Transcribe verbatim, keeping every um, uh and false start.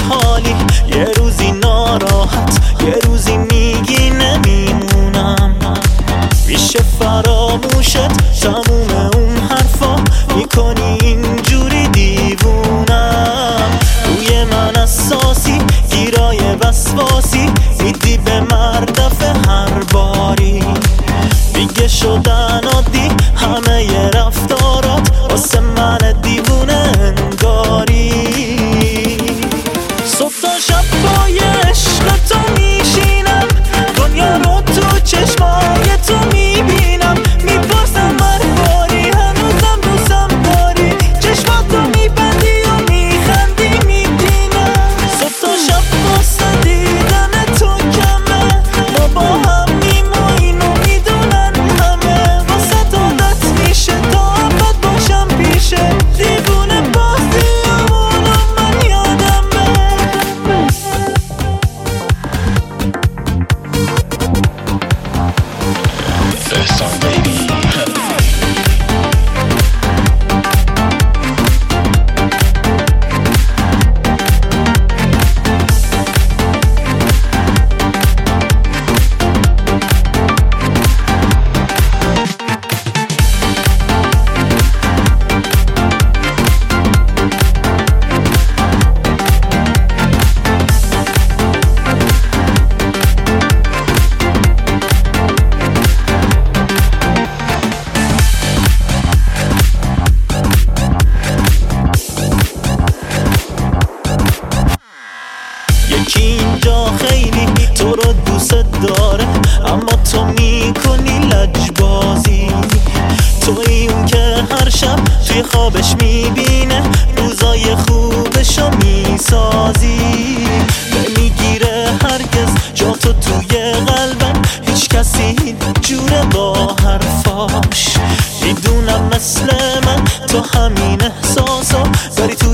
خوشحالی، یه روزی ناراحت، یه روزی میگی نمیمونم. میشه فراموشت تموم اون حرفا میکنی اینجوری دیوونم. روی من اساسی گیرای وسواسی میدی به مردف هر باری. دیگه شدن عادی همه ی رفتارات واسه من دیوونه انگاری. صبح تا شب پای عشق تو میشینم، دنیا رو تو چشمای تو میبینم. میپرسم هر باری هنوزم دوستم داری، چشماتو میبندی و میخندی میبینم. صبح تا شب واسه دیدن تو کمه، ما با هم میم و اینو میدونن همه. واسه تو عادت میشه تا ابد باشم پیشه، دیوونه بازی همونو من یادمه. احسان بیبی یکی اینجا خیلی تو رو دوست داره، اما تو میکنی لجبازی. توی اون که هر شب توی خوابش میبینه روزای خوبشو میسازی. نمیگیره هرگز جا تو توی قلبم، هیچ کسی جوره با حرفاش. میدونم مثل من تو همین احساسا داری تو